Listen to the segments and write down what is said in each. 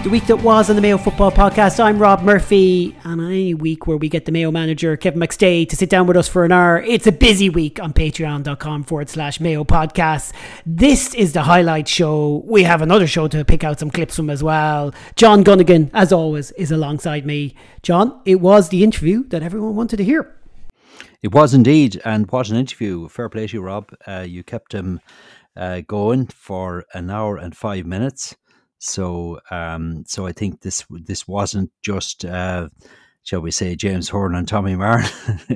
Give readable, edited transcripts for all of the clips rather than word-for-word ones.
The week that was on the Mayo Football Podcast. I'm Rob Murphy, and any week where we get the Mayo manager Kevin McStay to sit down with us for an hour, it's a busy week on patreon.com/Mayo Podcast. This is the highlight show. We have another show to pick out some clips from as well. John Gunnigan, as always, is alongside me. John, it was the interview that everyone wanted to hear. It was indeed, and what an interview. Fair play to you, Rob. You kept him going for an hour and 5 minutes. So I think this wasn't just, shall we say, James Horn and Tommy Martin.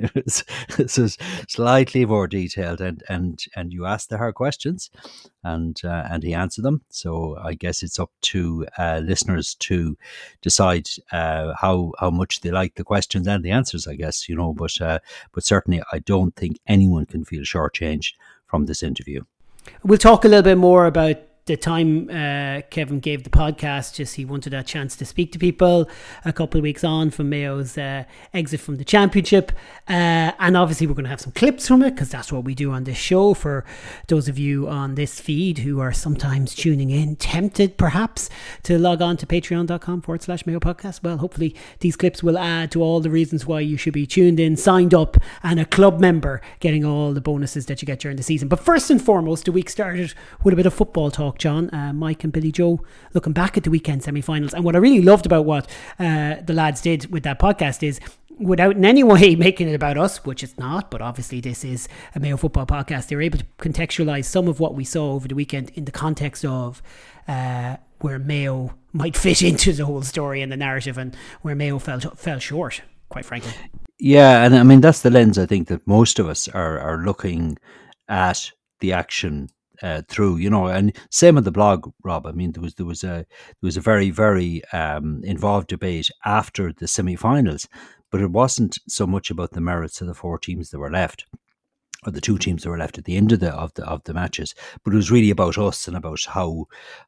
This is slightly more detailed, and you asked the hard questions, and he answered them. So I guess it's up to listeners to decide how much they like the questions and the answers, I guess, but certainly I don't think anyone can feel shortchanged from this interview. We'll talk a little bit more about the time Kevin gave the podcast. Just he wanted a chance to speak to people a couple of weeks on from Mayo's exit from the championship, and obviously we're going to have some clips from it, because that's what we do on this show. For those of you on this feed who are sometimes tuning in, tempted perhaps to log on to patreon.com/Mayo Podcast, well, hopefully these clips will add to all the reasons why you should be tuned in, signed up, and a club member, getting all the bonuses that you get during the season. But first and foremost, the week started with a bit of football talk, John. Mike and Billy Joe looking back at the weekend semi-finals, and what I really loved about what the lads did with that podcast is, without in any way making it about us, which it's not, but obviously this is a Mayo Football Podcast, they were able to contextualise some of what we saw over the weekend in the context of where Mayo might fit into the whole story and the narrative, and where Mayo fell short, quite frankly. Yeah, and I mean that's the lens I think that most of us are looking at the action through, and same on the blog, Rob. I mean, there was a very, very involved debate after the semi-finals, but it wasn't so much about the merits of the four teams that were left, or the two teams that were left at the end of the matches, but it was really about us and about how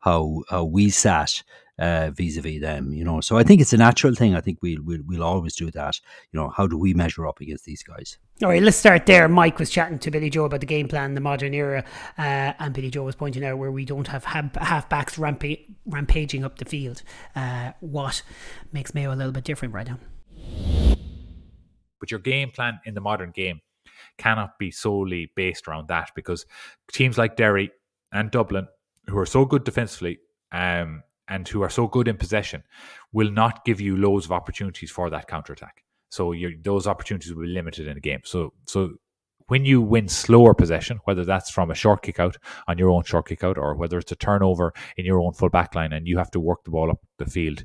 we sat vis-a-vis them. So I think it's a natural thing. I think we'll always do that. How do we measure up against these guys? All right, let's start there. Mike was chatting to Billy Joe about the game plan, the modern era, and Billy Joe was pointing out where we don't have half-backs rampaging up the field. What makes Mayo a little bit different right now? But your game plan in the modern game cannot be solely based around that, because teams like Derry and Dublin, who are so good defensively and who are so good in possession, will not give you loads of opportunities for that counter-attack. So those opportunities will be limited in a game. So when you win slower possession, whether that's from a short kick out on your own short kick out, or whether it's a turnover in your own full back line and you have to work the ball up the field,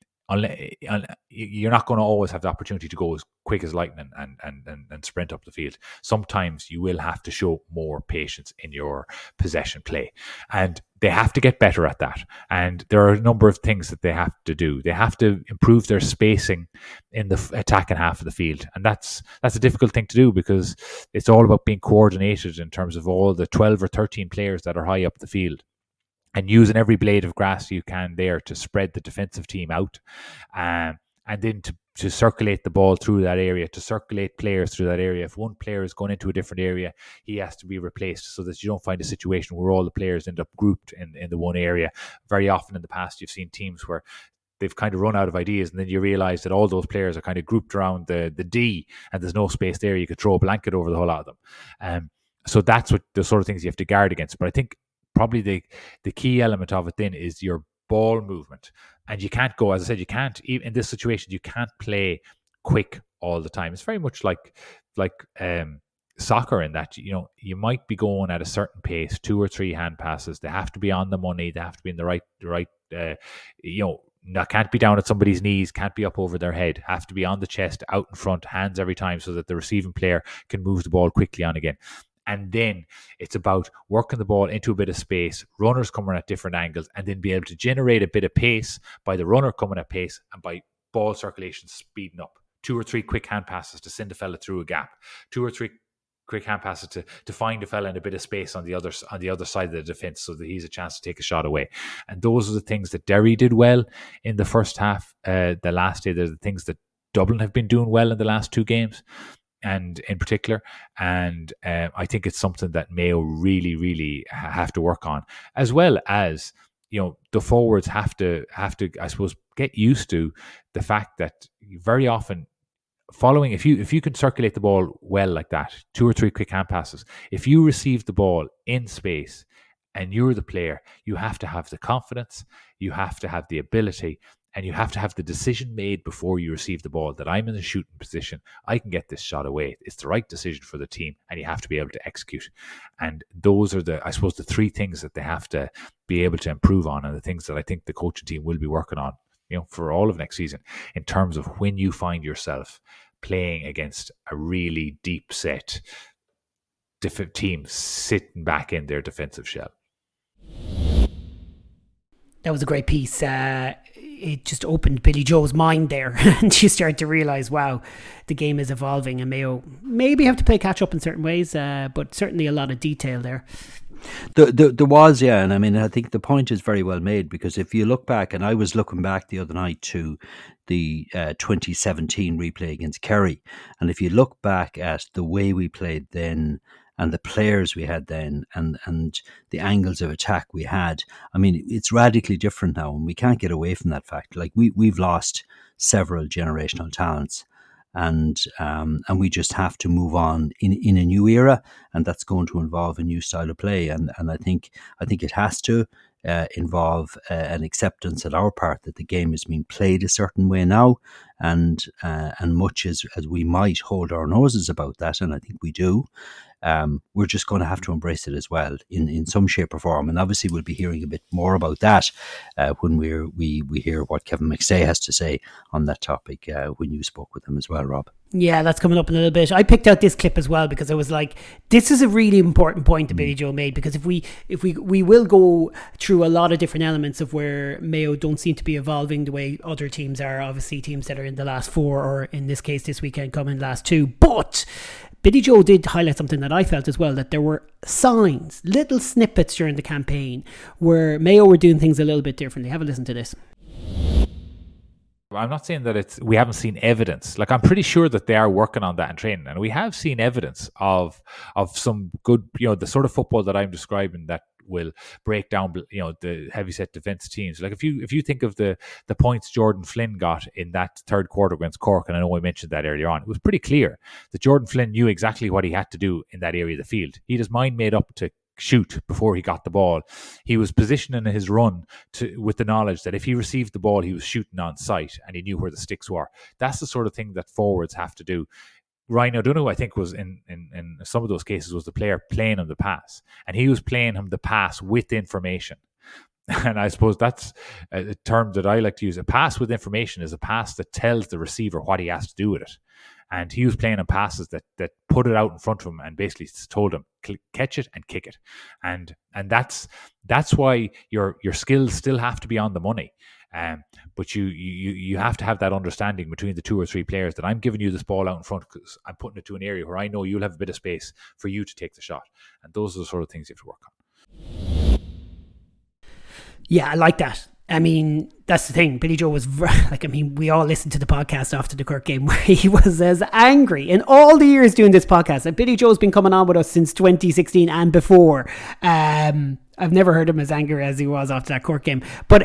you're not going to always have the opportunity to go as quick as lightning and sprint up the field. Sometimes you will have to show more patience in your possession play, and they have to get better at that. And there are a number of things that they have to do. They have to improve their spacing in the attacking half of the field, and that's a difficult thing to do, because it's all about being coordinated in terms of all the 12 or 13 players that are high up the field, and using every blade of grass you can there to spread the defensive team out, and then to circulate the ball through that area, to circulate players through that area. If one player is going into a different area, he has to be replaced, so that you don't find a situation where all the players end up grouped in the one area. Very often in the past, you've seen teams where they've kind of run out of ideas, and then you realise that all those players are kind of grouped around the D, and there's no space there. You could throw a blanket over the whole lot of them. So that's what the sort of things you have to guard against. But I think probably the key element of it then is your ball movement. And you can't go, as I said, you can't, even in this situation, you can't play quick all the time. It's very much like soccer in that, you might be going at a certain pace, 2 or 3 hand passes. They have to be on the money. They have to be in the right can't be down at somebody's knees, can't be up over their head, have to be on the chest, out in front, hands every time, so that the receiving player can move the ball quickly on again. And then it's about working the ball into a bit of space, runners coming at different angles, and then be able to generate a bit of pace by the runner coming at pace and by ball circulation speeding up. 2 or 3 quick hand passes to send a fella through a gap. 2 or 3 quick hand passes to find a fella in a bit of space on the other side of the defence, so that he's a chance to take a shot away. And those are the things that Derry did well in the first half. The last day, they're the things that Dublin have been doing well in the last 2 games. And in particular, and I think it's something that Mayo really, really have to work on, as well as the forwards have to, I suppose, get used to the fact that very often following, if you can circulate the ball well like that, 2 or 3 quick hand passes, if you receive the ball in space and you're the player, you have to have the confidence, you have to have the ability, and you have to have the decision made before you receive the ball that I'm in a shooting position, I can get this shot away. It's the right decision for the team, and you have to be able to execute. And those are I suppose, the 3 things that they have to be able to improve on, and the things that I think the coaching team will be working on, for all of next season, in terms of when you find yourself playing against a really deep set team sitting back in their defensive shell. That was a great piece. It just opened Billy Joe's mind there, and you start to realise, wow, the game is evolving, and Mayo maybe have to play catch up in certain ways, but certainly a lot of detail there. There was, yeah, and I mean, I think the point is very well made, because if you look back, and I was looking back the other night to the 2017 replay against Kerry, and if you look back at the way we played then and the players we had then and the angles of attack we had, I mean, it's radically different now, and we can't get away from that fact. Like, we've lost several generational talents, and we just have to move on in a new era, and that's going to involve a new style of play, and I think it has to involve an acceptance at our part that the game is being played a certain way now, and much as we might hold our noses about that, and I think we do, we're just going to have to embrace it as well in some shape or form. And obviously we'll be hearing a bit more about that when we hear what Kevin McStay has to say on that topic when you spoke with him as well, Rob. Yeah, that's coming up in a little bit. I picked out this clip as well because I was like, this is a really important point that Billy Joe made, because if we will go through a lot of different elements of where Mayo don't seem to be evolving the way other teams are, obviously teams that are in the last 4, or in this case this weekend come in the last 2, but Billy Joe did highlight something that I felt as well, that there were signs, little snippets during the campaign where Mayo were doing things a little bit differently. Have a listen to this. I'm not saying that we haven't seen evidence. Like, I'm pretty sure that they are working on that in training, and we have seen evidence of some good, the sort of football that I'm describing that will break down, the heavyset defence teams. Like, if you think of the points Jordan Flynn got in that third quarter against Cork, and I know I mentioned that earlier on, it was pretty clear that Jordan Flynn knew exactly what he had to do in that area of the field. He had his mind made up to shoot before he got the ball. He was positioning his run with the knowledge that if he received the ball, he was shooting on sight, and he knew where the sticks were. That's the sort of thing that forwards have to do. Ryan O'Donoghue, I think, was in some of those cases was the player playing him the pass, and he was playing him the pass with information. And I suppose that's a term that I like to use. A pass with information is a pass that tells the receiver what he has to do with it. And he was playing in passes that put it out in front of him and basically told him, catch it and kick it. And that's why your skills still have to be on the money. But you have to have that understanding between the 2 or 3 players that I'm giving you this ball out in front because I'm putting it to an area where I know you'll have a bit of space for you to take the shot. And those are the sort of things you have to work on. Yeah, I like that. I mean, that's the thing. Billy Joe was we all listened to the podcast after the Cork game where he was as angry in all the years doing this podcast. And Billy Joe's been coming on with us since 2016 and before. I've never heard him as angry as he was after that Cork game. But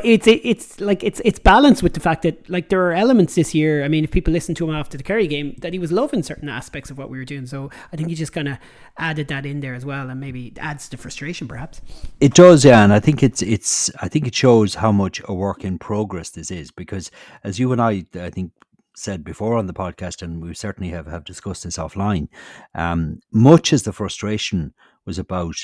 it's balanced with the fact that, like, there are elements this year. I mean, if people listen to him after the Kerry game, that he was loving certain aspects of what we were doing. So I think he just kind of added that in there as well, and maybe adds to frustration perhaps. It does, yeah, and I think I think it shows how much a work in progress this is, because as you and I think said before on the podcast, and we certainly have discussed this offline, much as the frustration was about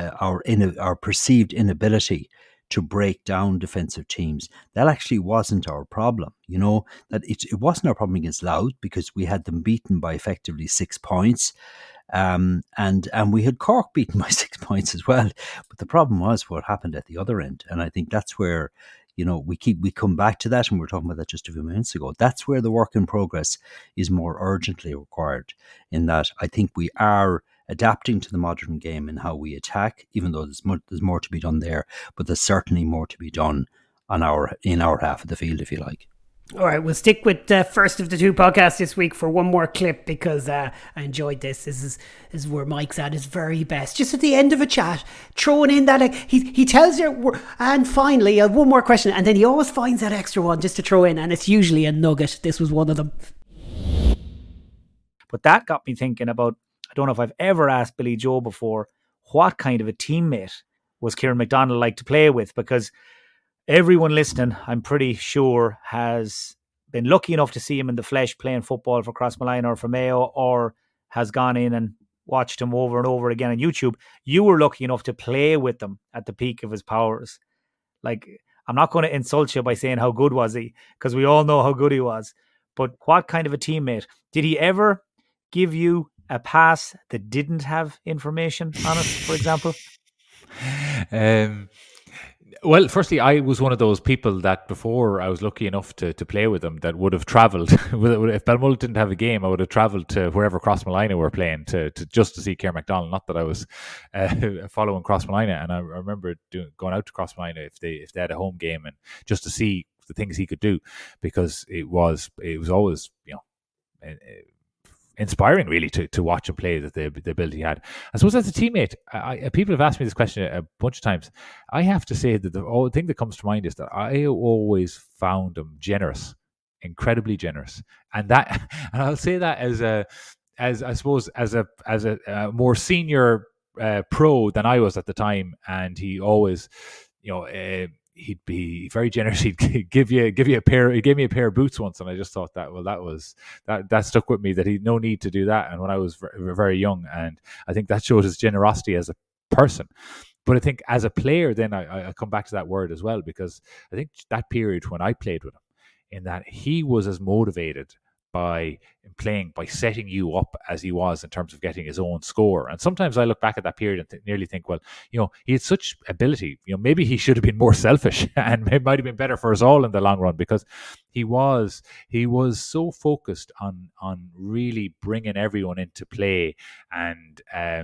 our perceived inability to break down defensive teams. That actually wasn't our problem. That it wasn't our problem against Louth, because we had them beaten by effectively 6 points. And we had Cork beaten by 6 points as well. But the problem was what happened at the other end. And I think that's where, we come back to that, and we were talking about that just a few minutes ago. That's where the work in progress is more urgently required, in that I think we are adapting to the modern game in how we attack, even though there's more to be done there, but there's certainly more to be done in our half of the field, if you like. All right, we'll stick with the first of the two podcasts this week for one more clip because I enjoyed this. This is where Mike's at his very best. Just at the end of a chat, throwing in that, he tells you, and finally, one more question, and then he always finds that extra one just to throw in, and it's usually a nugget. This was one of them. But that got me thinking about, I don't know if I've ever asked Billy Joe before, what kind of a teammate was Kieran McDonald like to play with? Because everyone listening, I'm pretty sure, has been lucky enough to see him in the flesh playing football for Crossmolina or for Mayo, or has gone in and watched him over and over again on YouTube. You were lucky enough to play with him at the peak of his powers. Like, I'm not going to insult you by saying how good was he, because we all know how good he was. But what kind of a teammate? Did he ever give you a pass that didn't have information on it, for example? Well, firstly, I was one of those people that before I was lucky enough to play with them that would have travelled. If Balmoral didn't have a game, I would have travelled to wherever Crossmolina were playing to just to see Kieran McDonald. Not that I was following Crossmolina, and I remember going out to Crossmolina if they had a home game and just to see the things he could do, because it was always, you know, inspiring really to watch him play, that the ability he had. I suppose as a teammate, people have asked me this question a bunch of times. I have to say that the thing that comes to mind is that I always found him generous, incredibly generous, and I'll say that as a more senior pro than I was at the time, and he always, you know. He'd be very generous. He'd give you a pair. He gave me a pair of boots once, and I just thought that stuck with me. That he'd no need to do that, and when I was very, very young, and I think that showed his generosity as a person. But I think as a player, then I come back to that word as well, because I think that period when I played with him, in that he was as motivated by playing, by setting you up as he was in terms of getting his own score. And sometimes I look back at that period and nearly think, well, you know, he had such ability, you know, maybe he should have been more selfish, and it might have been better for us all in the long run, because he was so focused on really bringing everyone into play and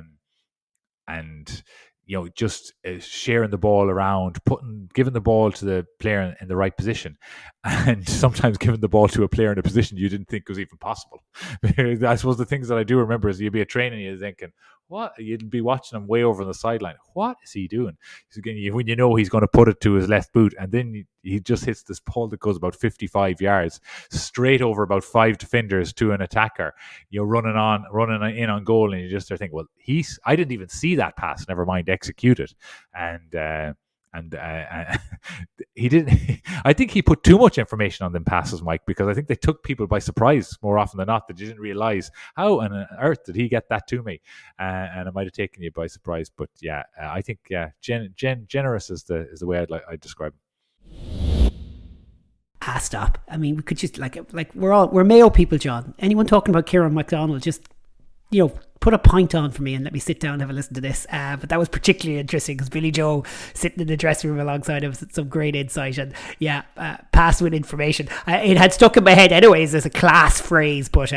you know, just sharing the ball around, giving the ball to the player in the right position, and sometimes giving the ball to a player in a position you didn't think was even possible. I suppose the things that I do remember is you'd be at training, you're thinking, what? You'd be watching him way over on the sideline. What is he doing? When you know he's going to put it to his left boot, and then he just hits this ball that goes about 55 yards straight over about 5 defenders to an attacker, you know, running in on goal, and you just start thinking, well, I didn't even see that pass, never mind execute it. And he didn't. I think he put too much information on them passes, Mike, because I think they took people by surprise more often than not. That you didn't realize how on earth did he get that to me, and it might have taken you by surprise. But yeah, I think generous is the way I'd describe him. Stop. I mean, we could just like we're Mayo people, John. Anyone talking about Kieran McDonald, just, you know, put a pint on for me and let me sit down and have a listen to this. But that was particularly interesting because Billy Joe sitting in the dressing room alongside him with some great insight, and pass with information. It had stuck in my head anyways as a class phrase, but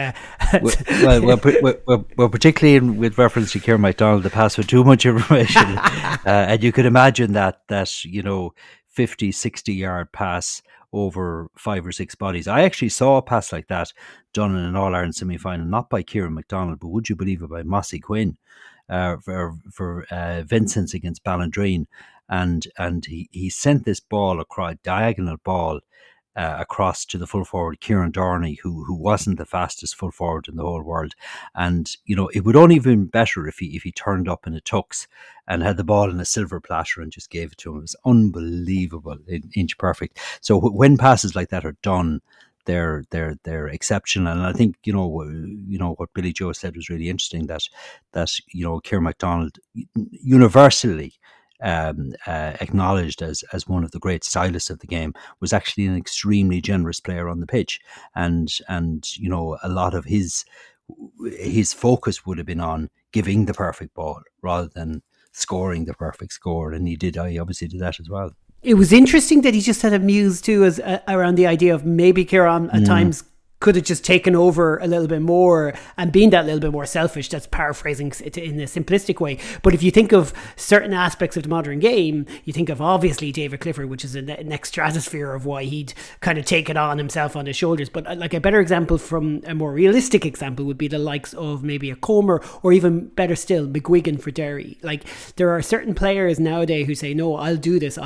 well, particularly with reference to Kieran McDonald, the pass with too much information, and you could imagine that you know, 50, 60 yard pass over 5 or 6 bodies. I actually saw a pass like that done in an All-Ireland semi-final, not by Kieran McDonald, but would you believe it, by Mossy Quinn for Vincent's against Ballandreen, and he sent this ball across, diagonal ball, across to the full forward Kieran Dorney, who wasn't the fastest full forward in the whole world. And you know, it would only have been better if he turned up in a tux and had the ball in a silver platter and just gave it to him. It was unbelievable, inch perfect. So when passes like that are done, they're exceptional. And I think you know what Billy Joe said was really interesting, that you know, Kieran McDonald universally acknowledged as one of the great stylists of the game, was actually an extremely generous player on the pitch, and you know, a lot of his focus would have been on giving the perfect ball rather than scoring the perfect score, and he obviously did that as well. It was interesting that he just had a muse too, as around the idea of maybe Kieran at times could have just taken over a little bit more and been that little bit more selfish. That's paraphrasing it in a simplistic way. But if you think of certain aspects of the modern game, you think of obviously David Clifford, which is a next stratosphere of why he'd kind of take it on himself on his shoulders. But like a better example from a more realistic example would be the likes of maybe a Comer, or even better still, McGuigan for Derry. Like there are certain players nowadays who say, no, I'll do this.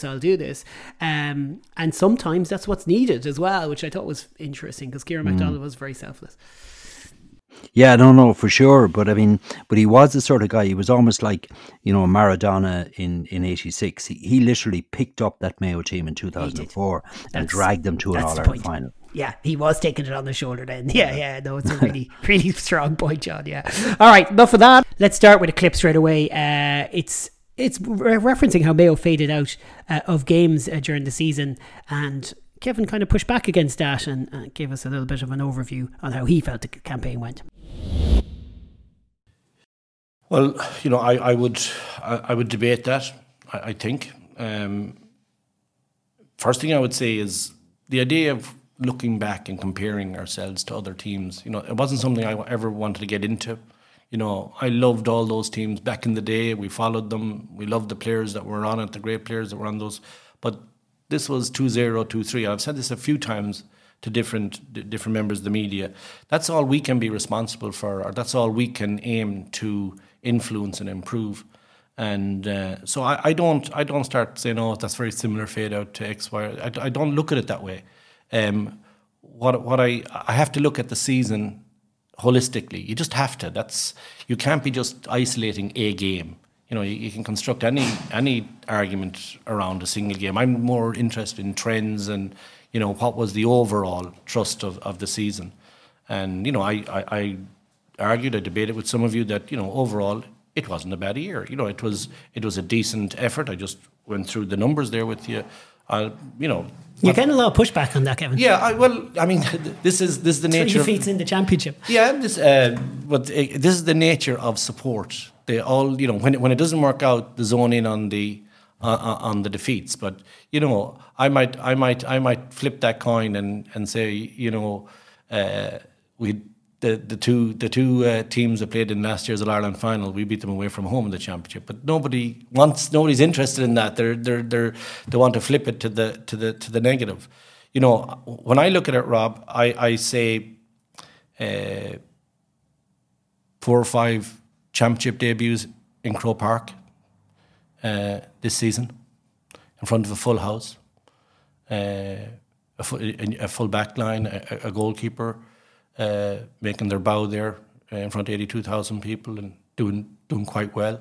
And sometimes that's what's needed as well, which I thought was interesting, because Kieran MacDonald was very selfless. Yeah, no, for sure. But I mean, he was the sort of guy, he was almost like, Maradona in 86. He literally picked up that Mayo team in 2004 and dragged them to an All-Ireland final. Yeah, he was taking it on the shoulder then. Yeah, no, it's a really, really strong point, John, yeah. All right, enough of that. Let's start with a clip straight away. It's referencing how Mayo faded out of games during the season, and Kevin kind of pushed back against that and gave us a little bit of an overview on how he felt the campaign went. Well, I would debate that. I think first thing I would say is the idea of looking back and comparing ourselves to other teams. It wasn't something I ever wanted to get into. I loved all those teams back in the day. We followed them. We loved the players that were on it, the great players that were on those. But this was 2-0, 2-3. I've said this a few times to different members of the media. That's all we can be responsible for, or that's all we can aim to influence and improve. And so I don't start saying, oh, that's very similar fade out to X, Y. I don't look at it that way. What I have to look at the season holistically. You just have to. You can't be just isolating a game. You can construct any argument around a single game. I'm more interested in trends and, what was the overall thrust of the season. And, I argued, I debated with some of you that, overall, it wasn't a bad year. It was a decent effort. I just went through the numbers there with you. You're getting a lot of pushback on that, Kevin. Yeah, this is the nature. 3 defeats in the championship. Yeah, this is the nature of support. They all, when it doesn't work out, they zone in on the defeats. But I might flip that coin and say, the two teams that played in last year's All-Ireland final, we beat them away from home in the championship. But nobody's interested in that. They want to flip it to the negative. When I look at it, Rob, I say 4 or 5 championship debuts in Croke Park this season, in front of a full house, a full back line, a goalkeeper making their bow there in front of 82,000 people and doing quite well.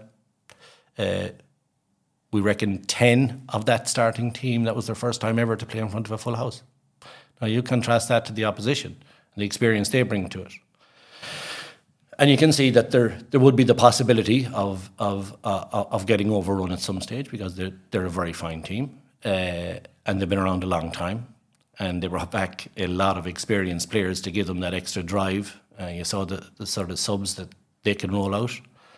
We reckon 10 of that starting team, that was their first time ever to play in front of a full house. Now you contrast that to the opposition and the experience they bring to it. And you can see that there would be the possibility of getting overrun at some stage, because they're a very fine team and they've been around a long time, and they brought back a lot of experienced players to give them that extra drive. You saw the sort of subs that they can roll out.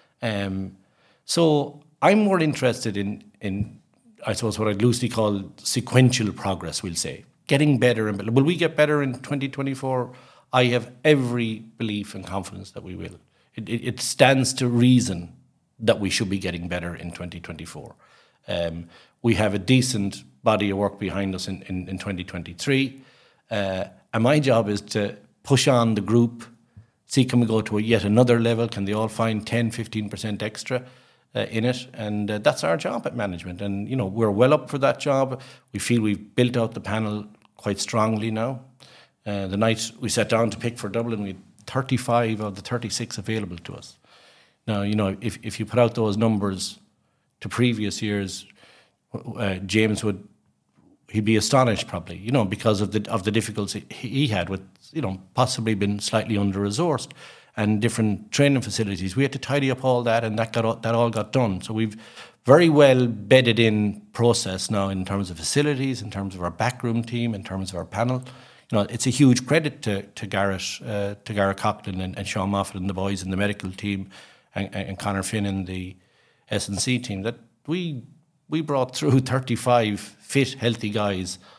So I'm more interested in I suppose what I'd loosely call sequential progress, we'll say. Getting better and better. Will we get better in 2024? I have every belief and confidence that we will. It stands to reason that we should be getting better in 2024. We have a decent body of work behind us in 2023. And my job is to push on the group, see can we go to yet another level, can they all find 10, 15% extra in it? And that's our job at management. And, we're well up for that job. We feel we've built out the panel quite strongly now. The night we sat down to pick for Dublin, we had 35 of the 36 available to us. Now, if you put out those numbers to previous years, James he'd be astonished probably, because of the difficulties he had with, possibly been slightly under-resourced and different training facilities. We had to tidy up all that, and that all got done. So we've very well bedded in process now in terms of facilities, in terms of our backroom team, in terms of our panel. It's a huge credit to Garrett Coughlin and Sean Moffat and the boys in the medical team and Conor Finn in the S&C team that we brought through 35 fit, healthy guys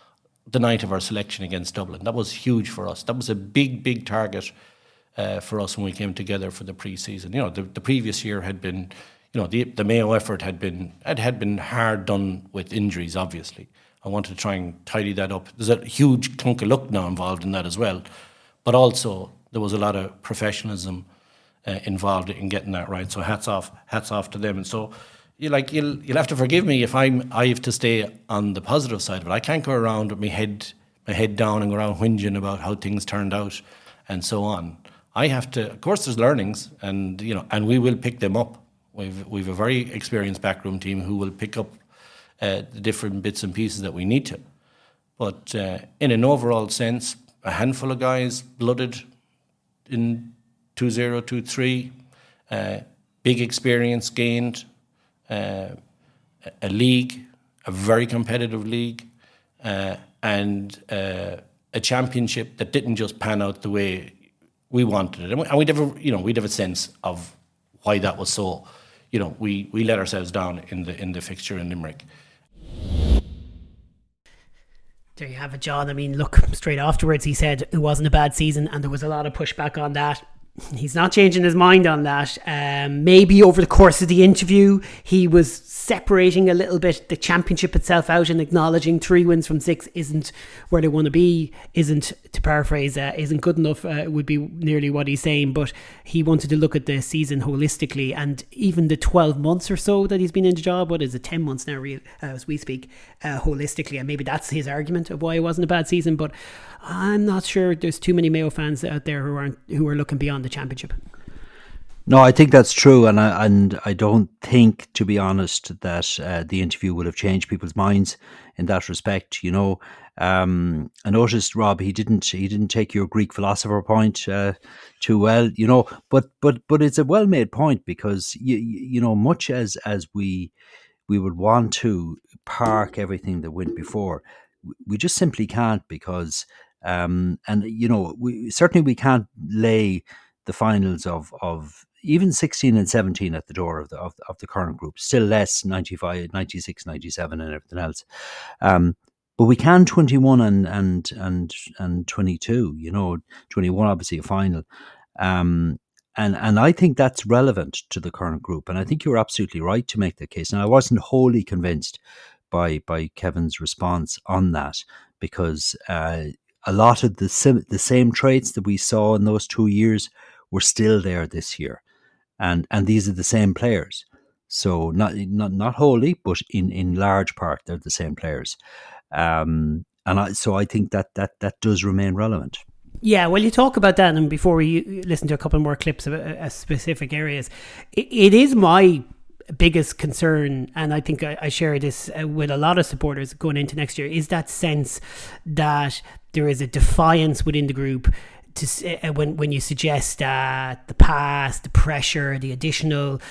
the night of our selection against Dublin. That was huge for us. That was a big target for us when we came together for the pre-season. The previous year had been, the Mayo effort had been hard done with injuries, obviously. I wanted to try and tidy that up. There's a huge clunk of luck now involved in that as well. But also, there was a lot of professionalism involved in getting that right. So hats off to them. And so you'll have to forgive me if I have to stay on the positive side of it. I can't go around with my head down and go around whinging about how things turned out and so on. I have to, of course, there's learnings, and we will pick them up. We've a very experienced backroom team who will pick up the different bits and pieces that we need to. But in an overall sense, a handful of guys blooded in 2-0, 2-3, big experience gained, a league, a very competitive league, and a championship that didn't just pan out the way we wanted it. And we'd have a sense of why that was so. We let ourselves down in the fixture in Limerick. There you have it, John. I mean, look, straight afterwards he said it wasn't a bad season, and there was a lot of pushback on that. He's not changing his mind on that. Maybe over the course of the interview he was separating a little bit the championship itself out and acknowledging 3 wins from 6 isn't where they want to be, isn't, to paraphrase, isn't good enough, would be nearly what he's saying. But he wanted to look at the season holistically, and even the 12 months or so that he's been in the job, what is it, 10 months now as we speak, holistically, and maybe that's his argument of why it wasn't a bad season. But I'm not sure there's too many Mayo fans out there who are looking beyond the championship. No, I think that's true, and I don't think, to be honest, that the interview would have changed people's minds in that respect. I noticed, Rob, he didn't take your Greek philosopher point too well. But it's a well-made point, because much as we would want to park everything that went before, we just simply can't, because we can't lay the finals of even 16 and 17 at the door of the current group, still less 95, 96, 97 and everything else. But we can 21 and 22, 21 obviously a final. And I think that's relevant to the current group. And I think you're absolutely right to make that case. And I wasn't wholly convinced by Kevin's response on that, because a lot of the same traits that we saw in those 2 years were still there this year. And these are the same players. So not wholly, but in large part, they're the same players. So I think that does remain relevant. Yeah, well, you talk about that, and before we listen to a couple more clips of specific areas, it is my biggest concern, and I think I share this with a lot of supporters going into next year, is that sense that there is a defiance within the group when you suggest that the past, the pressure, the additional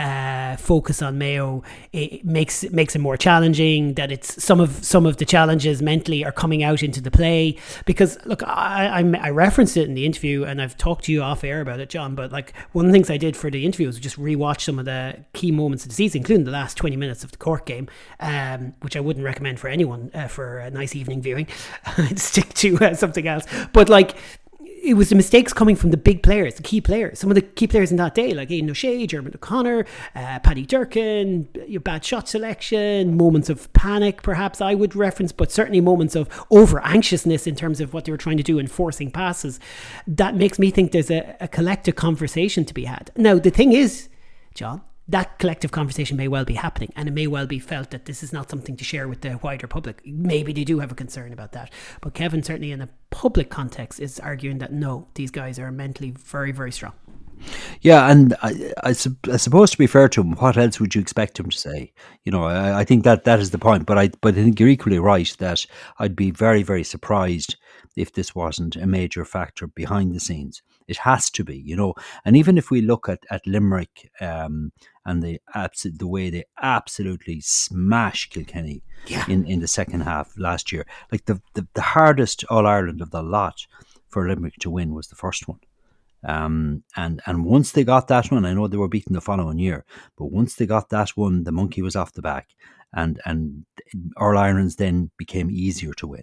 focus on Mayo, it makes it more challenging, that it's some of the challenges mentally are coming out into the play. Because look, I referenced it in the interview, and I've talked to you off air about it, John, but like one of the things I did for the interview was just rewatch some of the key moments of the season, including the last 20 minutes of the Cork game, which I wouldn't recommend for anyone for a nice evening viewing. I'd stick to something else. But like, it was the mistakes coming from the big players, the key players. Some of the key players in that day, like Aidan O'Shea, Dermot O'Connor, Paddy Durkin, bad shot selection, moments of panic, perhaps I would reference, but certainly moments of over-anxiousness in terms of what they were trying to do in forcing passes. That makes me think there's a collective conversation to be had. Now, the thing is, John, that collective conversation may well be happening, and it may well be felt that this is not something to share with the wider public. Maybe they do have a concern about that. But Kevin, certainly in a public context, is arguing that no, these guys are mentally very, very strong. Yeah, and I suppose, to be fair to him, what else would you expect him to say? I think that is the point. But I think you're equally right that I'd be very, very surprised if this wasn't a major factor behind the scenes. It has to be, And even if we look at Limerick and the way they absolutely smashed Kilkenny in the second half last year, like the hardest All-Ireland of the lot for Limerick to win was the first one. And once they got that one, I know they were beaten the following year, but once they got that one, the monkey was off the back, and All-Irelands then became easier to win.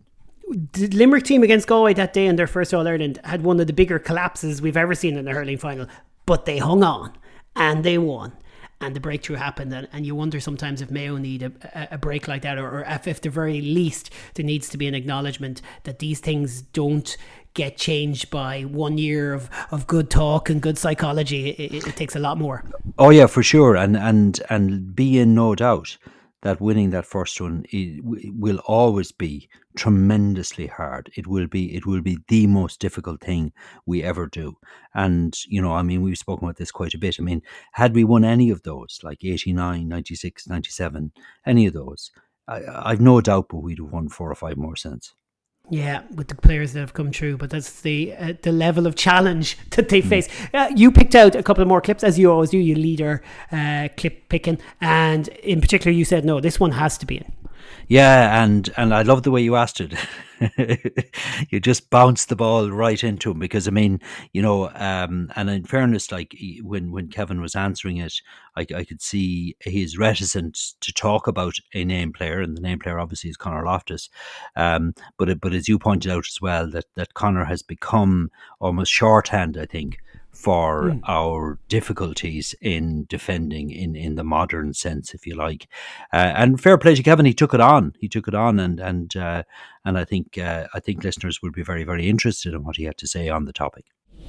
the Limerick team against Galway that day in their first All-Ireland had one of the bigger collapses we've ever seen in a hurling final, but they hung on and they won. And the breakthrough happened, and you wonder sometimes if Mayo need a break like that, or if at the very least there needs to be an acknowledgement that these things don't get changed by 1 year of good talk and good psychology. It takes a lot more. Oh yeah, for sure, and be in no doubt that winning that first one will always be tremendously hard. It will be the most difficult thing we ever do. And, I mean, we've spoken about this quite a bit. I mean, had we won any of those, like 89, 96, 97, any of those, I've no doubt but we'd have won 4 or 5 more since. Yeah, with the players that have come through, but that's the level of challenge that they face. You picked out a couple of more clips, as you always do. You lead our clip picking, and in particular, you said no, this one has to be in. Yeah, and I love the way you asked it. You just bounced the ball right into him, because I mean, and in fairness, like when Kevin was answering it, I could see he's reticent to talk about a name player, and the name player obviously is Conor Loftus. But as you pointed out as well, that Conor has become almost shorthand, I think, for our difficulties in defending in the modern sense, if you like. And fair play to Kevin, he took it on, and I think listeners will be very, very interested in what he had to say on the topic.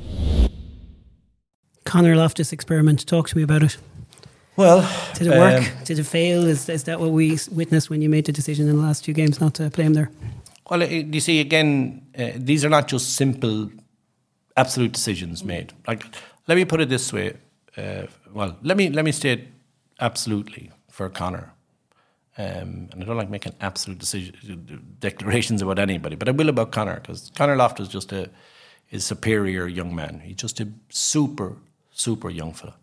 Conor Loftus experiment, talk to me about it. Well, did it work? Did it fail? Is that what we witnessed when you made the decision in the last 2 games not to play him there? Well, you see, again, these are not just simple absolute decisions made. Like, let me put it this way. Let me state absolutely for Conor. And I don't like making absolute declarations about anybody, but I will about Conor, because Conor Loftus is just a superior young man. He's just a super, super young fella.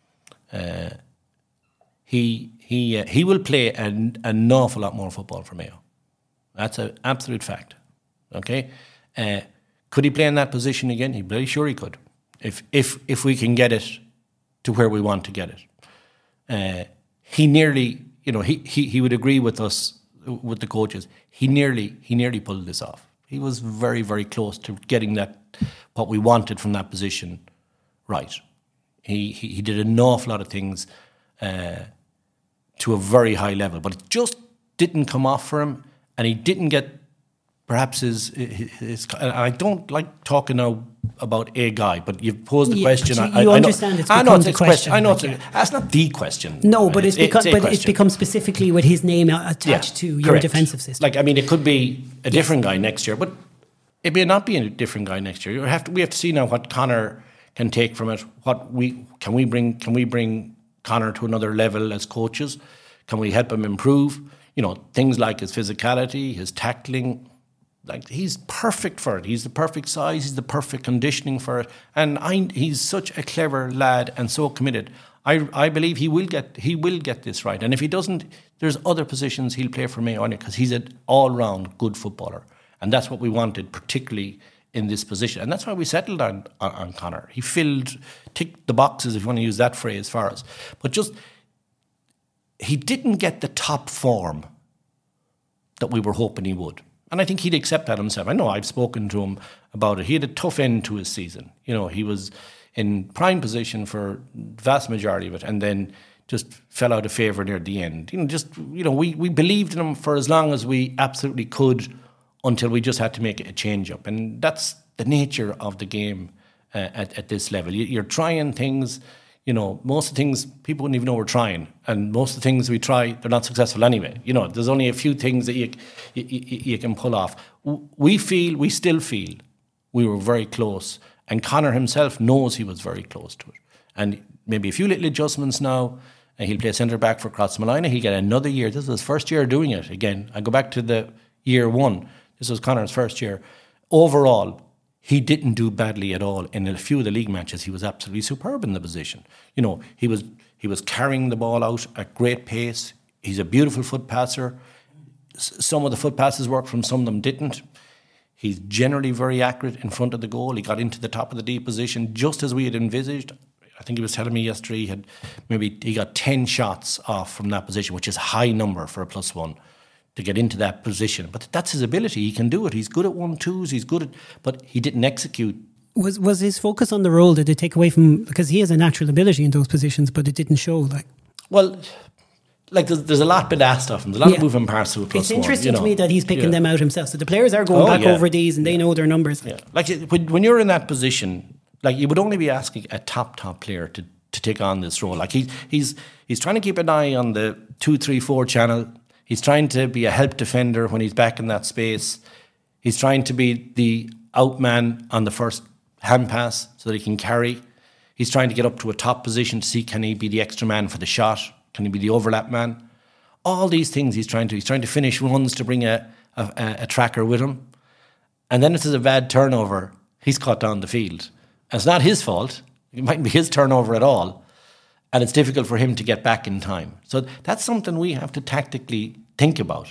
He will play an awful lot more football for Mayo. That's an absolute fact. Okay. Could he play in that position again? He's very sure he could, if we can get it to where we want to get it. He nearly, he would agree with us, with the coaches. He nearly pulled this off. He was very, very close to getting what we wanted from that position right. He did an awful lot of things to a very high level, but it just didn't come off for him, and he didn't get perhaps his I don't like talking now about a guy, but you've posed the question. You understand it's become the question. I know that's not the question. No, but it's become specifically with his name attached to your defensive system. Like, I mean, it could be a different guy next year, but it may not be a different guy next year. We have to see now what Conor can take from it. Can we bring Conor to another level as coaches? Can we help him improve? Things like his physicality, his tackling. Like, he's perfect for it. He's the perfect size. He's the perfect conditioning for it. And he's such a clever lad and so committed. I believe he will get this right. And if he doesn't, there's other positions he'll play for Mayo, because he's an all-round good footballer. And that's what we wanted, particularly in this position. And that's why we settled on Conor. He ticked the boxes, if you want to use that phrase, for us. But just, he didn't get the top form that we were hoping he would. And I think he'd accept that himself. I know I've spoken to him about it. He had a tough end to his season. He was in prime position for the vast majority of it, and then just fell out of favour near the end. We believed in him for as long as we absolutely could, until we just had to make it a change-up. And that's the nature of the game at this level. You're trying things. Most of the things people wouldn't even know we're trying, and most of the things we try, they're not successful anyway. There's only a few things that you can pull off. We still feel we were very close, and Conor himself knows he was very close to it. And maybe a few little adjustments now, and he'll play centre back for Crossmolina. He'll get another year. This was his first year doing it. Again, I go back to the year 1. This was Conor's first year. Overall, he didn't do badly at all. In a few of the league matches, he was absolutely superb in the position. He was carrying the ball out at great pace. He's a beautiful foot passer. Some of the foot passes worked, from some of them didn't. He's generally very accurate in front of the goal. He got into the top of the D position just as we had envisaged. I think he was telling me yesterday he got 10 shots off from that position, which is a high number for a +1. to get into that position. But that's his ability. He can do it. He's good at 1-2s. He's good at, but he didn't execute. Was his focus on the role, did it take away from, because he has a natural ability in those positions, but it didn't show like? Well, like there's a lot been asked of him. There's a lot of moving parts to it. It's interesting to me that he's picking them out himself. So the players are going back over these and they know their numbers. Yeah. Like when you're in that position, like you would only be asking a top player to take on this role. Like he's trying to keep an eye on the 2-3-4 channel. He's trying to be a help defender when he's back in that space. He's trying to be the out man on the first hand pass so that he can carry. He's trying to get up to a top position to see, can he be the extra man for the shot? Can he be the overlap man? All these things he's trying to finish runs to bring a tracker with him. And then if there's a bad turnover, he's caught down the field. And it's not his fault. It mightn't be his turnover at all. And it's difficult for him to get back in time. So that's something we have to tactically think about,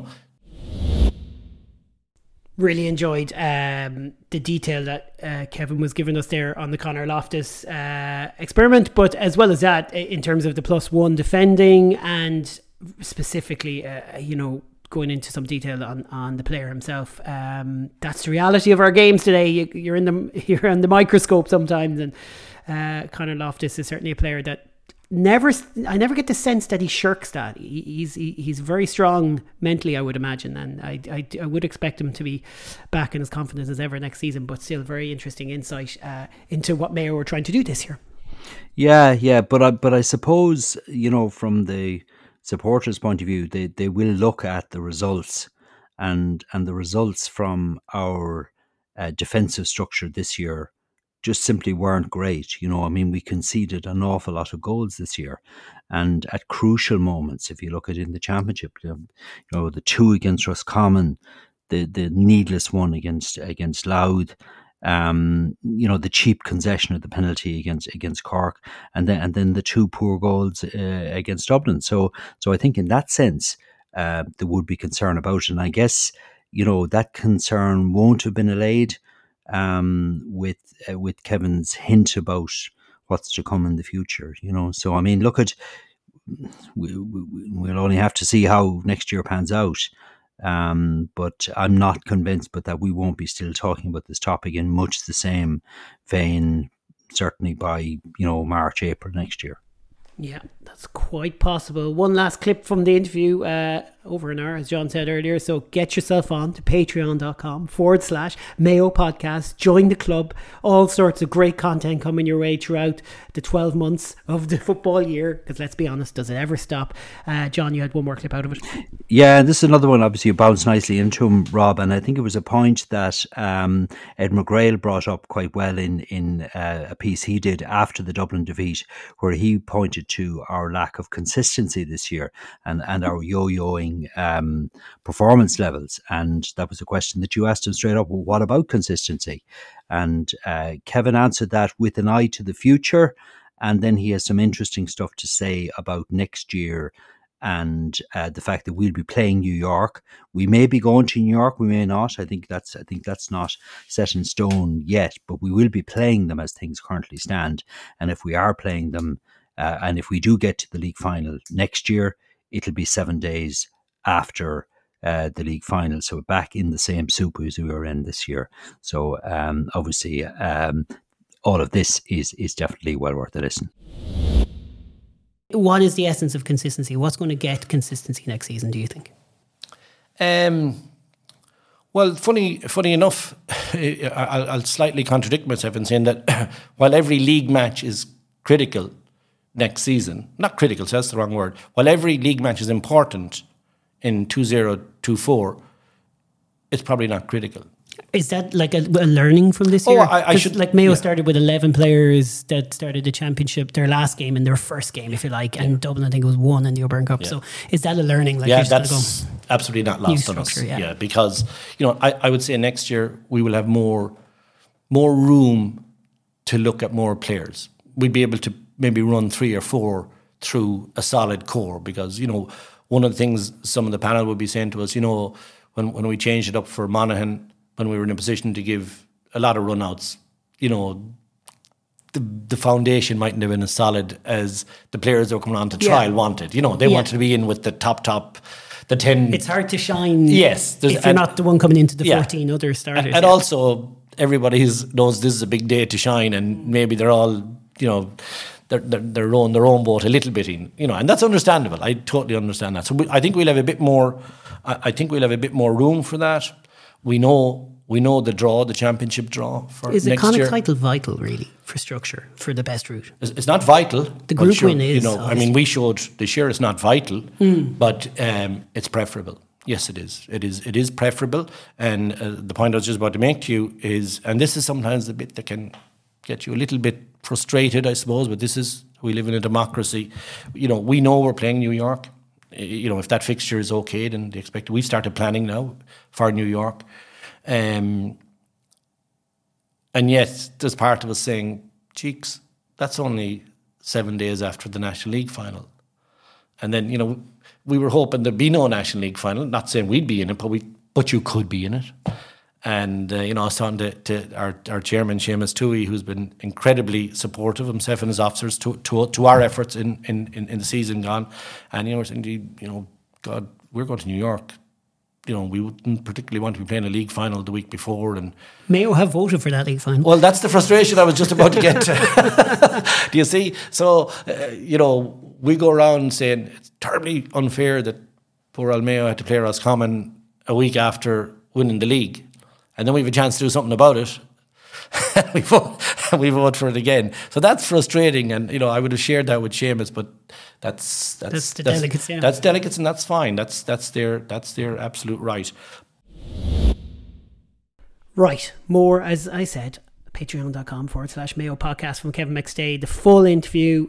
Really enjoyed the detail that Kevin was giving us there on the Conor Loftus experiment, but as well as that, in terms of the +1 defending and specifically, going into some detail on the player himself. That's the reality of our games today. You're on the microscope sometimes, and Conor Loftus is certainly a player that I never get the sense that he shirks that. He's very strong mentally, I would imagine, and I would expect him to be back in as confident as ever next season, but still very interesting insight into what Mayo were trying to do this year. Yeah, but I suppose, from the supporters' point of view, they will look at the results and the results from our defensive structure this year just simply weren't great. We conceded an awful lot of goals this year, and at crucial moments, if you look at it in the championship, the 2 against Roscommon, the needless one against Louth, the cheap concession of the penalty against Cork, and then the 2 poor goals against Dublin. So I think in that sense, there would be concern about it, and I guess that concern won't have been allayed with Kevin's hint about what's to come in the future. So look at, we'll only have to see how next year pans out. But I'm not convinced but that we won't be still talking about this topic in much the same vein, certainly by March, April next year. Yeah, that's quite possible. One last clip from the interview, over an hour, as John said earlier. So get yourself on to patreon.com/Mayo Podcast. Join the club. All sorts of great content coming your way throughout the 12 months of the football year. Because let's be honest, does it ever stop? John, you had one more clip out of it. Yeah, this is another one. Obviously, you bounced nicely into him, Rob. And I think it was a point that Ed McGrail brought up quite well in a piece he did after the Dublin defeat, where he pointed to our lack of consistency this year and our yo-yoing performance levels. And that was a question that you asked him straight up. Well, what about consistency? And Kevin answered that with an eye to the future. And then he has some interesting stuff to say about next year and the fact that we'll be playing New York. We may be going to New York, we may not. I think that's not set in stone yet, but we will be playing them as things currently stand. And if we are playing them, and if we do get to the league final next year, it'll be 7 days after the league final, so back in the same soup as we were in this year. So obviously, all of this is definitely well worth a listen. What is the essence of consistency? What's going to get consistency next season, do you think? Well, funny enough, I'll slightly contradict myself in saying that while every league match is critical next season, not critical, so that's the wrong word, while every league match is important in 2024, it's probably not critical. Is that like a learning from this year? I should, like Mayo started with 11 players that started the championship, their last game and their first game, if you like, and Dublin, I think it was 1 in the O'Byrne Cup. So is that a learning? Like that's absolutely not lost on us. Yeah, because I would say next year we will have more room to look at more players. We'd be able to maybe run 3 or 4 through a solid core, because one of the things some of the panel would be saying to us, when we changed it up for Monaghan, when we were in a position to give a lot of runouts, the foundation mightn't have been as solid as the players that were coming on to trial wanted. They wanted to be in with the top the 10. It's hard to shine. Yes, if you're not the one coming into the yeah. 14 other starters. And also, everybody knows this is a big day to shine, and maybe they're all, they're rowing their own boat a little bit in, and that's understandable. I totally understand that. So I think we'll have a bit more. I think we'll have a bit more room for that. We know the championship draw for next year. Is a Connacht title vital, really, for structure, for the best route? It's not vital. The group win is. We showed this year it's not vital, but it's preferable. Yes, it is. It is preferable. And the point I was just about to make to you is, and this is sometimes the bit that can get you a little bit frustrated, I suppose, but we live in a democracy. We know we're playing New York. If that fixture is okay, then they expect it. We've started planning now for New York. And yet there's part of us saying, cheeks, that's only 7 days after the National League final. And then, we were hoping there'd be no National League final, not saying we'd be in it, but you could be in it. And, I was talking to our chairman, Seamus Toohey, who's been incredibly supportive, himself and his officers, to our efforts in the season gone. And, we're saying, God, we're going to New York. We wouldn't particularly want to be playing a league final the week before. And Mayo have voted for that league final. Well, that's the frustration I was just about to get to. Do you see? So, we go around saying it's terribly unfair that poor old Mayo had to play Roscommon a week after winning the league. And then we have a chance to do something about it. we vote for it again. So that's frustrating. And, I would have shared that with Seamus, but that's the delegates, yeah. That's delegates, and that's fine. That's their absolute right. Right. More, as I said, patreon.com/Mayo podcast from Kevin McStay. The full interview.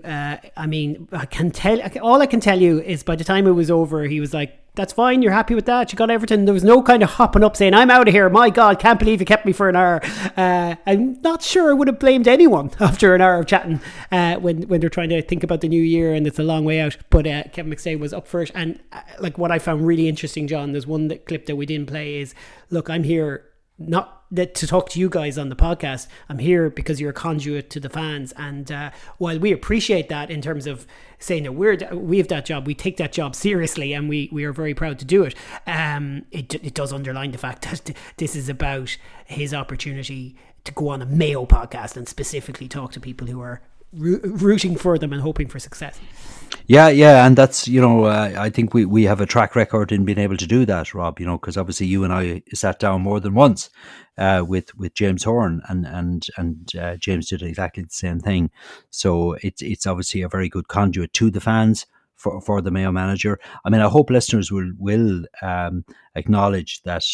All I can tell you is by the time it was over, he was like, that's fine, you're happy with that, you got everything. There was no kind of hopping up saying, I'm out of here, my God, can't believe you kept me for an hour. I'm not sure I would have blamed anyone after an hour of chatting when they're trying to think about the new year and it's a long way out. But Kevin McStay was up for it. And what I found really interesting, John, there's one clip that we didn't play is, look, I'm here not to talk to you guys on the podcast. I'm here because you're a conduit to the fans. And while we appreciate that in terms of saying that we have that job, we take that job seriously, and we are very proud to do it. It does underline the fact that this is about his opportunity to go on a Mayo podcast and specifically talk to people who are rooting for them and hoping for success. Yeah, and that's, I think we have a track record in being able to do that, Rob, because obviously you and I sat down more than once with James Horan, and James did exactly the same thing. So it's obviously a very good conduit to the fans for the Mayo manager. I mean, I hope listeners will acknowledge that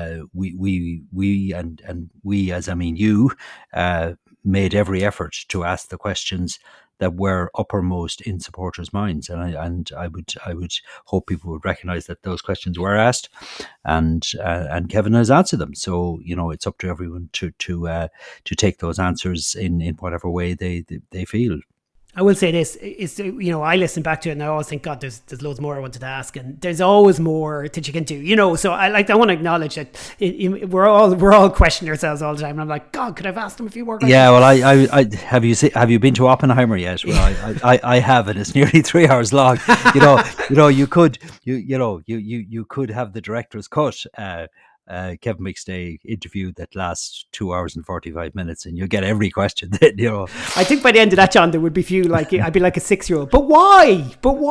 we and we, as I mean you, made every effort to ask the questions that were uppermost in supporters' minds, and I would hope people would recognise that those questions were asked, and Kevin has answered them. So it's up to everyone to take those answers in whatever way they feel. I will say this is, I listen back to it and I always think, God, there's loads more I wanted to ask, and there's always more that you can do, so I want to acknowledge that we're all questioning ourselves all the time, and I'm like, God, could I have asked him a few more questions? Yeah, well, I have you been to Oppenheimer yet? Well, I have, and it's nearly 3 hours long. You could have the director's cut. Kevin McStay interview that lasts 2 hours and 45 minutes, and you get every question. I think by the end of that, John, there would be few I'd be like a 6-year-old. But why?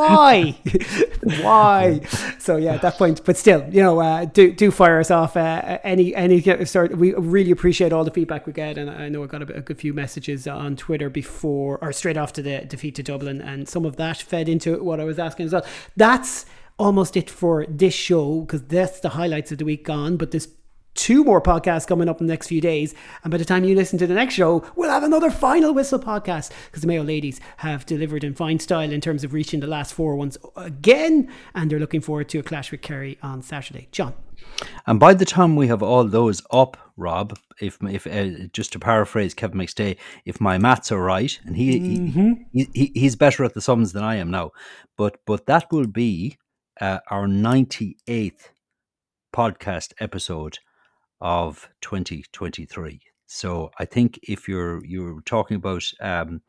Why? So yeah, at that point. But still, do fire us off. Any sort. We really appreciate all the feedback we get, and I know I got a good few messages on Twitter before or straight after the defeat to Dublin, and some of that fed into what I was asking as well. That's almost it for this show, because that's the highlights of the week gone. But there's 2 more podcasts coming up in the next few days, and by the time you listen to the next show, we'll have another Final Whistle podcast, because the Mayo ladies have delivered in fine style in terms of reaching the last 4 ones again, and they're looking forward to a clash with Kerry on Saturday. John, and by the time we have all those up, Rob, if just to paraphrase Kevin McStay, if my maths are right, and he's better at the sums than I am now, but that will be our 98th podcast episode of 2023. So I think if you're talking about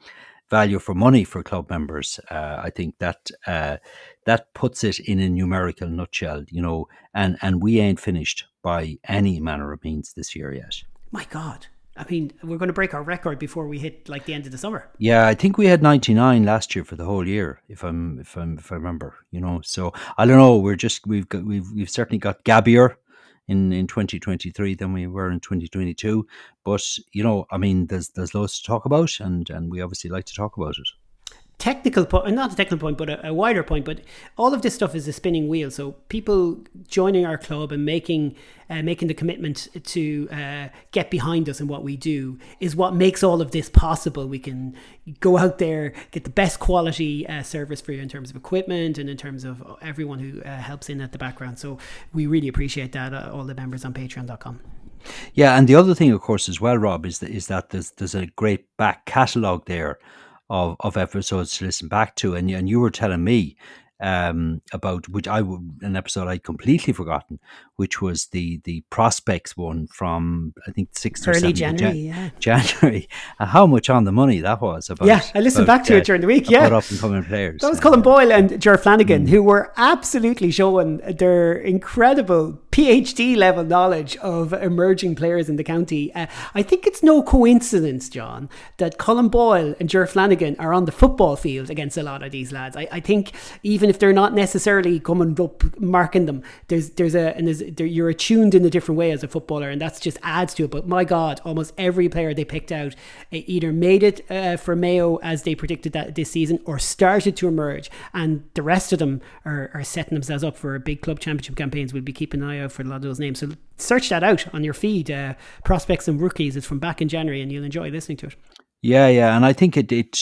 value for money for club members. I think that that puts it in a numerical nutshell, and we ain't finished by any manner of means this year yet. My God. I mean, we're going to break our record before we hit like the end of the summer. Yeah, I think we had 99 last year for the whole year, if I remember. So I don't know. We've certainly got gabbier in 2023 than we were in 2022. But I mean, there's loads to talk about, and we obviously like to talk about it. Technical point, not a technical point, but a wider point. But all of this stuff is a spinning wheel. So people joining our club and making the commitment to get behind us and what we do is what makes all of this possible. We can go out there, get the best quality service for you in terms of equipment and in terms of everyone who helps in at the background. So we really appreciate that, all the members on patreon.com. Yeah, and the other thing, of course, as well, Rob, is that there's a great back catalogue there of episodes to listen back to, and you were telling me about an episode I'd completely forgotten, which was the prospects one from I think 6th or 7th January, and how much on the money that was. I listened back to it during the week. About up and coming players. That was Colin Boyle and Ger Flanagan, who were absolutely showing their incredible PhD level knowledge of emerging players in the county. I think it's no coincidence, John, that Colin Boyle and Ger Flanagan are on the football field against a lot of these lads. I think even if they're not necessarily coming up marking them, you're attuned in a different way as a footballer, and that just adds to it. But my God, almost every player they picked out either made it for Mayo as they predicted that this season, or started to emerge, and the rest of them are setting themselves up for big club championship campaigns. We'll be keeping an eye out for a lot of those names, so search that out on your feed. Prospects and Rookies, it's from back in January, and you'll enjoy listening to it. Yeah, and I think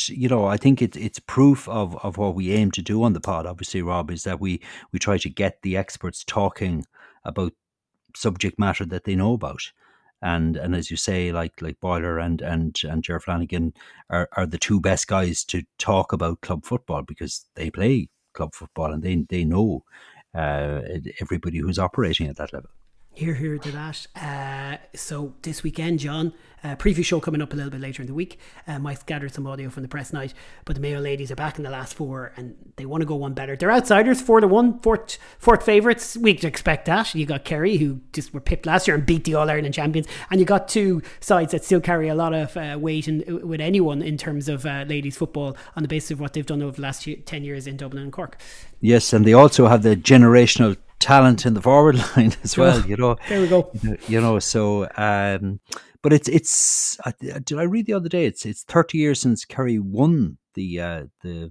it's proof of what we aim to do on the pod. Obviously, Rob, is that we try to get the experts talking about subject matter that they know about, and as you say, like Boiler and Ger Flanagan are the two best guys to talk about club football, because they play club football and they know everybody who's operating at that level. Hear to that. So this weekend, John, preview show coming up a little bit later in the week. Might gather some audio from the press night, but the Mayo ladies are back in the last four and they want to go one better. They're outsiders, 4-1, fourth favourites. We'd expect that. You got Kerry, who just were pipped last year and beat the All-Ireland champions, and you got two sides that still carry a lot of weight with anyone in terms of ladies football on the basis of what they've done over the last 10 years in Dublin and Cork. Yes, and they also have the generational talent in the forward line as well. There we go. So but it's did I read the other day, it's 30 years since Kerry won the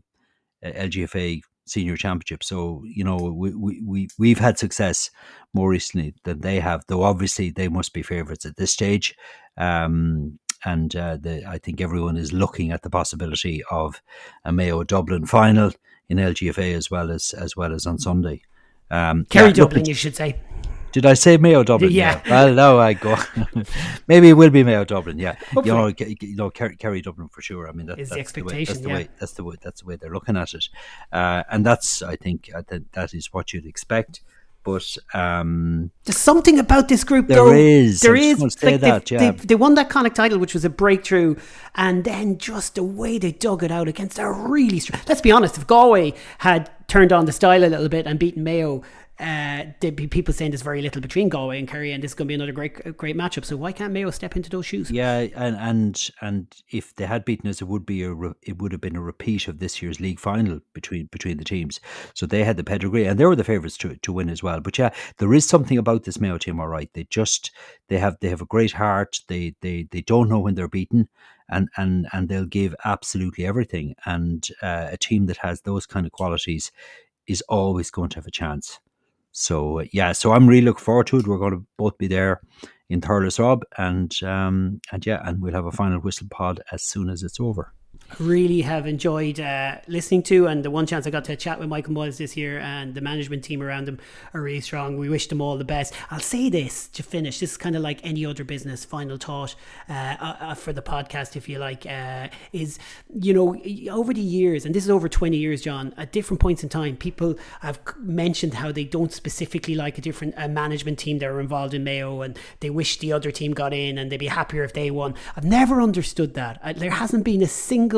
LGFA senior championship, so we've had success more recently than they have, though obviously they must be favourites at this stage. And I think everyone is looking at the possibility of a Mayo Dublin final in LGFA as well as on Sunday. Kerry Dublin, you should say. Did I say Mayo Dublin? Yeah. Well, no, I go. Maybe it will be Mayo Dublin. Yeah. Kerry Dublin for sure. I mean, that's the expectation. That's the way they're looking at it, and that's, I think, that is what you'd expect. But there's something about this group, there though. Is. There is. Like they won that Connacht title, which was a breakthrough, and then just the way they dug it out against a really strong. Let's be honest. If Galway had turned on the style a little bit and beaten Mayo, there'd be people saying there's very little between Galway and Kerry, and this is going to be another great matchup. So why can't Mayo step into those shoes? Yeah, and if they had beaten us, it would have been a repeat of this year's league final between the teams. So they had the pedigree, and they were the favourites to win as well. But yeah, there is something about this Mayo team. All right, they have a great heart. They don't know when they're beaten. And they'll give absolutely everything. And a team that has those kind of qualities is always going to have a chance. So so I'm really looking forward to it. We're going to both be there in Thurles, Rob, and we'll have a final whistle pod as soon as it's over. Really have enjoyed listening to, and the one chance I got to chat with Michael Moyles this year, and the management team around him are really strong. We wish them all the best. I'll say this to finish. This is kind of like any other business. Final thought for the podcast, if you like, is, over the years, and this is over 20 years, John, at different points in time, people have mentioned how they don't specifically like a management team that are involved in Mayo, and they wish the other team got in and they'd be happier if they won. I've never understood that. There hasn't been a single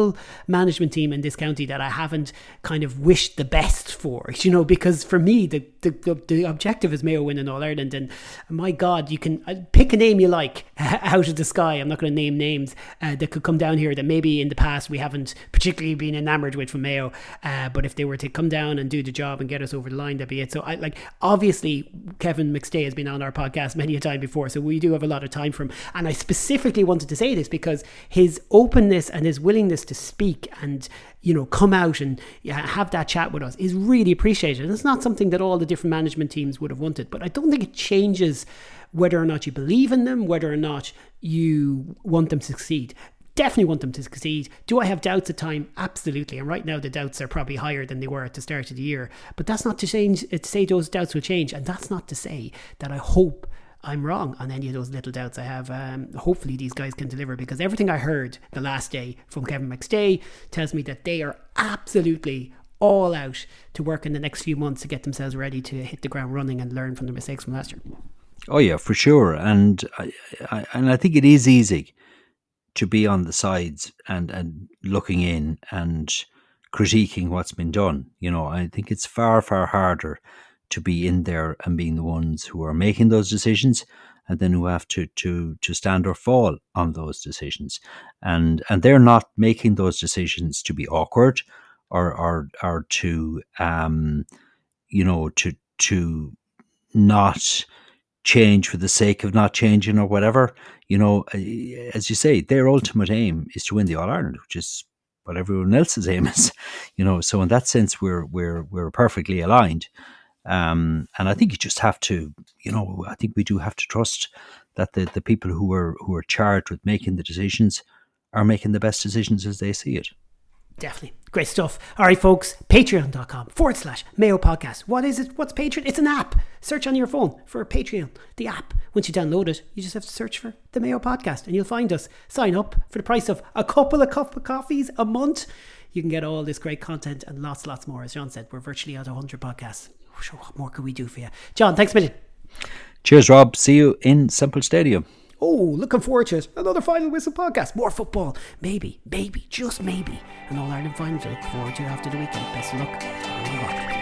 single management team in this county that I haven't kind of wished the best for, you know, because for me, the objective is Mayo winning All Ireland. And my God, you can pick a name you like out of the sky. I'm not going to name names that could come down here that maybe in the past we haven't particularly been enamoured with from Mayo. But if they were to come down and do the job and get us over the line, that'd be it. So obviously Kevin McStay has been on our podcast many a time before, so we do have a lot of time for him. And I specifically wanted to say this because his openness and his willingness to speak and, you know, come out and have that chat with us is really appreciated. And it's not something that all the different management teams would have wanted, but I don't think it changes whether or not you believe in them, whether or not you want them to succeed. Definitely want them to succeed. Do I have doubts at time? Absolutely. And right now the doubts are probably higher than they were at the start of the year. But that's not to say those doubts will change. And that's not to say that I hope I'm wrong on any of those little doubts I have. Hopefully these guys can deliver, because everything I heard the last day from Kevin McStay tells me that they are absolutely all out to work in the next few months to get themselves ready to hit the ground running and learn from their mistakes from last year. Oh yeah, for sure. And I think it is easy to be on the sides and looking in and critiquing what's been done. You know, I think it's far, far harder to be in there and being the ones who are making those decisions, and then who have to stand or fall on those decisions. And they're not making those decisions to be awkward or to you know, to not change for the sake of not changing or whatever. You know, as you say, their ultimate aim is to win the All Ireland, which is what everyone else's aim is. You know, so in that sense, we're perfectly aligned. And I think you just have to, you know, I think we do have to trust that the people who are charged with making the decisions are making the best decisions as they see it. Definitely. Great stuff. All right, folks, patreon.com/Mayo Podcast. What is it? What's Patreon? It's an app. Search on your phone for Patreon, the app. Once you download it, you just have to search for the Mayo Podcast and you'll find us. Sign up for the price of a couple of cup of coffees a month. You can get all this great content and lots more. As John said, we're virtually at 100 podcasts. So what more could we do for you? John, thanks a million. Cheers, Rob. See you in Semple Stadium. Oh, looking forward to it. Another Final Whistle podcast. More football. Maybe, just maybe. An All-Ireland final to look forward to after the weekend. Best of luck.